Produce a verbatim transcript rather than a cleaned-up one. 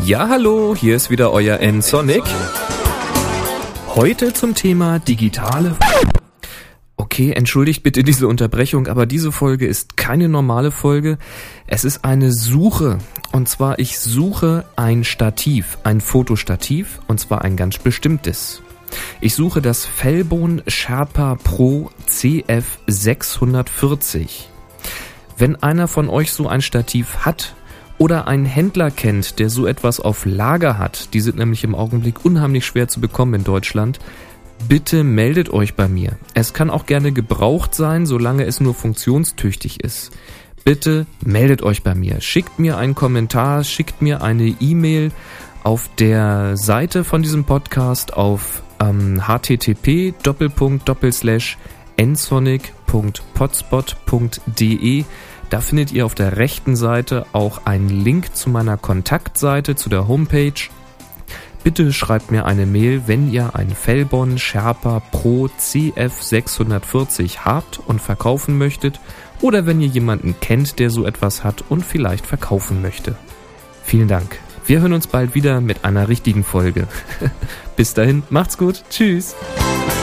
Ja, hallo, hier ist wieder euer N-Sonic. Heute zum Thema digitale... Okay, entschuldigt bitte diese Unterbrechung, aber diese Folge ist keine normale Folge. Es ist eine Suche. Und zwar, ich suche ein Stativ, ein Fotostativ, und zwar ein ganz bestimmtes. Ich suche das Felbon Sherpa Pro C F sechshundertvierzig. Wenn einer von euch so ein Stativ hat oder einen Händler kennt, der so etwas auf Lager hat, die sind nämlich im Augenblick unheimlich schwer zu bekommen in Deutschland, bitte meldet euch bei mir. Es kann auch gerne gebraucht sein, solange es nur funktionstüchtig ist. Bitte meldet euch bei mir. Schickt mir einen Kommentar, schickt mir eine E-Mail auf der Seite von diesem Podcast auf ähm, h t t p doppelpunkt doppelslash nsonic punkt potspot punkt d e. Da findet ihr auf der rechten Seite auch einen Link zu meiner Kontaktseite, zu der Homepage. Bitte schreibt mir eine Mail, wenn ihr ein Felbon Sherpa Pro C F sechshundertvierzig habt und verkaufen möchtet oder wenn ihr jemanden kennt, der so etwas hat und vielleicht verkaufen möchte. Vielen Dank. Wir hören uns bald wieder mit einer richtigen Folge. Bis dahin, macht's gut. Tschüss.